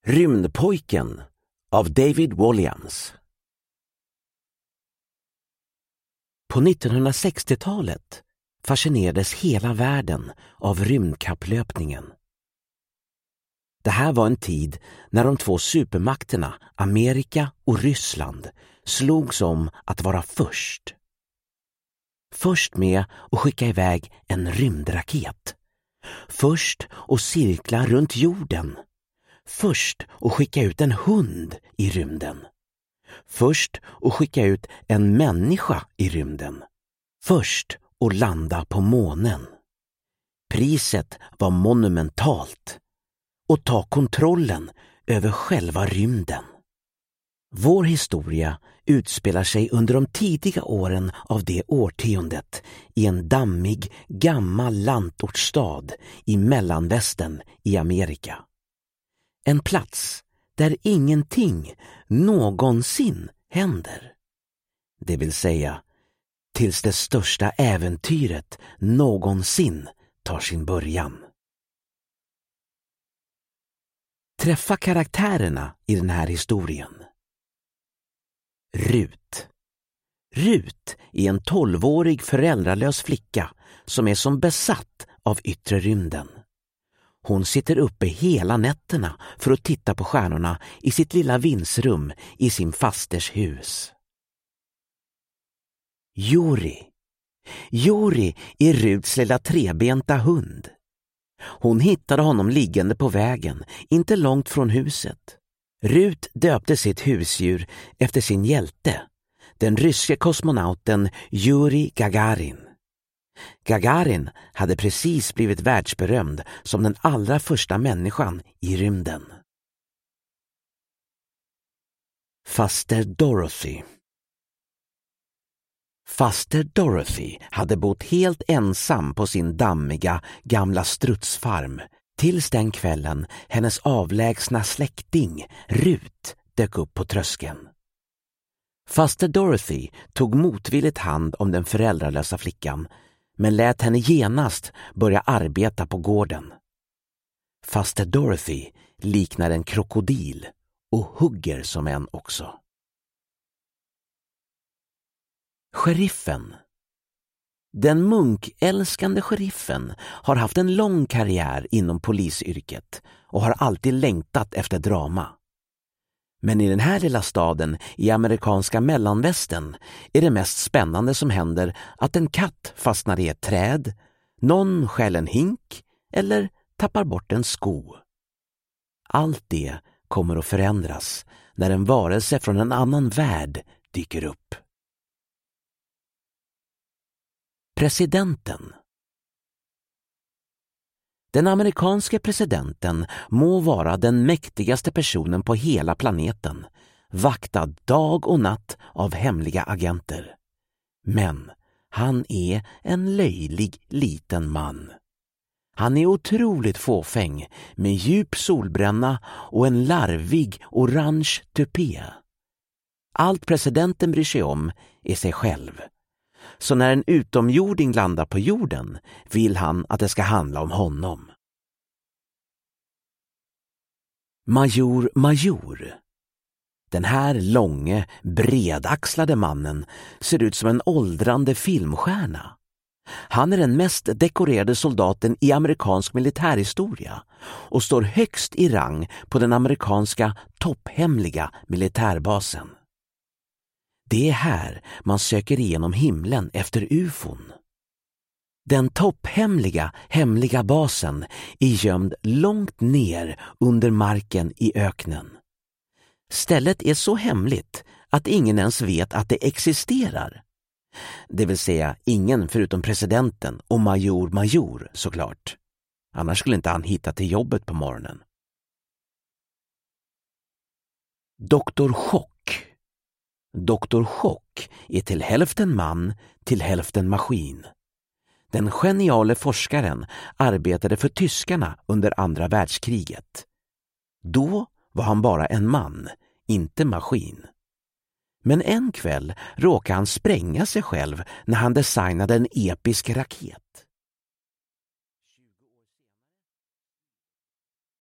Rymdpojken av David Walliams. På 1960-talet fascinerades hela världen av rymdkapplöpningen. Det här var en tid när de två supermakterna, Amerika och Ryssland, slogs om att vara först. Först med att skicka iväg en rymdraket. Först att cirkla runt jorden. Först att skicka ut en hund i rymden. Först att skicka ut en människa i rymden. Först att landa på månen. Priset var monumentalt. Och ta kontrollen över själva rymden. Vår historia utspelar sig under de tidiga åren av det årtiondet i en dammig, gammal landortsstad i mellanvästern i Amerika. En plats där ingenting någonsin händer. Det vill säga, tills det största äventyret någonsin tar sin början. Träffa karaktärerna i den här historien. Rut. Rut är en 12-årig föräldralös flicka som är som besatt av yttre rymden. Hon sitter uppe hela nätterna för att titta på stjärnorna i sitt lilla vindsrum i sin fasters hus. Yuri. Yuri är Ruts lilla trebenta hund. Hon hittade honom liggande på vägen, inte långt från huset. Rut döpte sitt husdjur efter sin hjälte, den ryske kosmonauten Yuri Gagarin. Gagarin hade precis blivit världsberömd som den allra första människan i rymden. Faster Dorothy. Faster Dorothy hade bott helt ensam på sin dammiga gamla strutsfarm tills den kvällen hennes avlägsna släkting Rut dök upp på tröskeln. Faster Dorothy tog motvilligt hand om den föräldralösa flickan men lät henne genast börja arbeta på gården. Faster Dorothy liknar en krokodil och hugger som en också. Sheriffen. Den munkälskande sheriffen har haft en lång karriär inom polisyrket och har alltid längtat efter drama. Men i den här lilla staden i amerikanska mellanvästern är det mest spännande som händer att en katt fastnar i ett träd, någon stjäl en hink eller tappar bort en sko. Allt det kommer att förändras när en varelse från en annan värld dyker upp. Presidenten. Den amerikanske presidenten må vara den mäktigaste personen på hela planeten, vaktad dag och natt av hemliga agenter. Men han är en löjlig liten man. Han är otroligt fåfäng med djup solbränna och en larvig orange tupé. Allt presidenten bryr sig om är sig själv. Så när en utomjording landar på jorden vill han att det ska handla om honom. Major. Den här långe, bredaxlade mannen ser ut som en åldrande filmstjärna. Han är den mest dekorerade soldaten i amerikansk militärhistoria och står högst i rang på den amerikanska topphemliga militärbasen. Det är här man söker igenom himlen efter UFOn. Den hemliga basen är gömd långt ner under marken i öknen. Stället är så hemligt att ingen ens vet att det existerar. Det vill säga ingen förutom presidenten och major såklart. Annars skulle inte han hitta till jobbet på morgonen. Dr. Chock. Dr. Chock är till hälften man, till hälften maskin. Den geniale forskaren arbetade för tyskarna under andra världskriget. Då var han bara en man, inte maskin. Men en kväll råkade han spränga sig själv när han designade en episk raket.